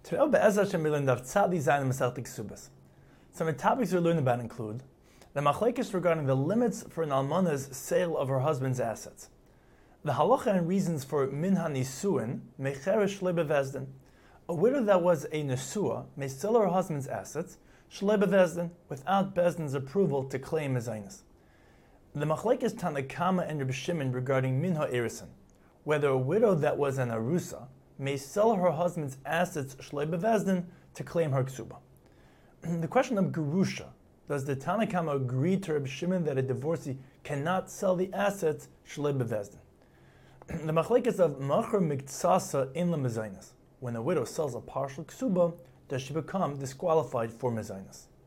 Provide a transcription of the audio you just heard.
Today, Be'ez Hashem, we learn Daf Tzadi Zayin Masechta Ksubas. Some of the topics we learn about include the machlekes regarding the limits for an almana's sale of her husband's assets, the halacha and reasons for minha nisuin mecheresh shlei bevezdin. A widow that was a nesua may sell her husband's assets shlei bevezdin without bezdin's approval to claim mezainis. The machlekes Tanakama and Reb Shimon regarding minha erisin, whether a widow that was an arusa may sell her husband's assets shlei bevezdin to claim her ksuba. The question of gerusha, does the Tanakama agree to Reb Shimon that a divorcee cannot sell the assets shlei bevezdin? The machlekes of machar miktsasa in lemezainis. When a widow sells a partial ksuba, does she become disqualified for mezainis?